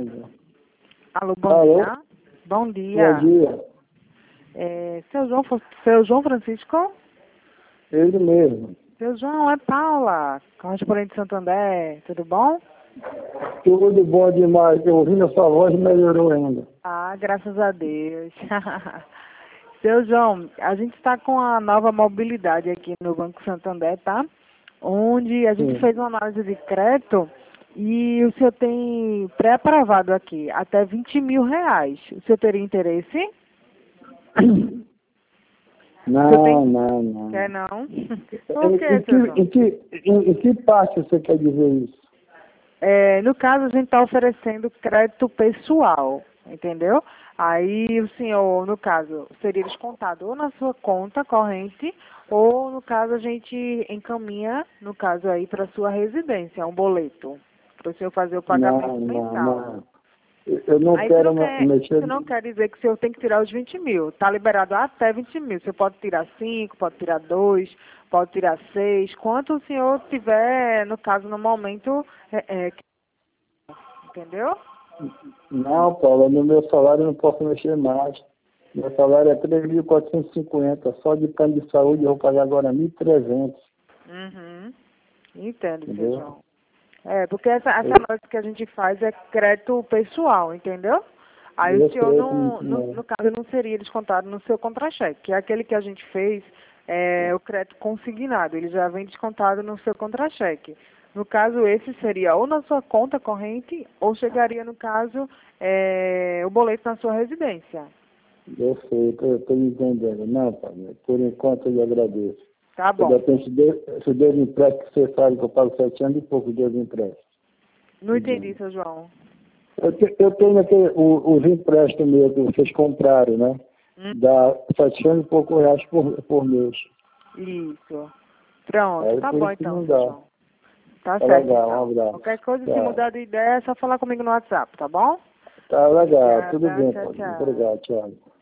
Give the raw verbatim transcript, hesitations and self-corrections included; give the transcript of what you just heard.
Alô, bom Alô? dia. Bom dia. Bom dia. É, seu, João, Fo- seu João Francisco? Ele mesmo. Seu João, é Paula, correspondente de Santo André. Tudo bom? Tudo bom demais. Eu ouvindo a sua voz, melhorou ainda. Ah, graças a Deus. Seu João, a gente está com a nova mobilidade aqui no Banco Santander, tá? Onde a gente Sim. fez uma análise de crédito e o senhor tem pré-aprovado aqui até vinte mil reais. O senhor teria interesse? Não, tem- não, não. Quer não? Por Em, que, em, seu que, João? em, que, em, em que parte você quer dizer isso? É, no caso, a gente está oferecendo crédito pessoal, entendeu? Aí o senhor, no caso, seria descontado ou na sua conta corrente, ou no caso a gente encaminha, no caso aí, para sua residência, um boleto, para o senhor fazer o pagamento Não, não, mensal. não. Eu eu não Aí você quero não me- quer, mexer. você não quer dizer que o senhor tem que tirar os vinte mil. Está liberado até vinte mil. Você pode tirar cinco, pode tirar dois, pode tirar seis. Quanto o senhor tiver, no caso, no momento, é, é, entendeu? Não, Paula, no meu salário eu não posso mexer mais. Meu salário é três mil quatrocentos e cinquenta. Só de plano de saúde eu vou pagar agora mil e trezentos. Uhum. Entendo, seu Entendeu? João. É, porque essa, essa Eu, análise que a gente faz é crédito pessoal, entendeu? Aí o eu senhor, sei não, como no, é. no caso, não seria descontado no seu contra-cheque, que é aquele que a gente fez, é o crédito consignado, ele já vem descontado no seu contra-cheque. No caso, esse seria ou na sua conta corrente, ou chegaria, no caso, é, o boleto na sua residência. Eu sei, eu estou entendendo. Não, pai, por enquanto eu lhe agradeço. Tá Eu bom. já tenho esse Deus esse Deus empréstimo que você sabe que eu pago sete anos e pouco de Deus empréstimo. Não entendi, seu João. Eu, te- eu tenho aquele, o, os empréstimos meus que vocês compraram, né? Hum, Dá setecentos e poucos reais por, por mês. Isso. Pronto, Aí tá por bom isso que então, não seu dá. João. Tá Tá certo, legal, um então. abraço. Qualquer coisa, se Tchau. mudar de ideia, é só falar comigo no WhatsApp, tá bom? Tá legal, tudo Obrigada, bem, tchau, Paulo. tchau. Obrigado, tchau.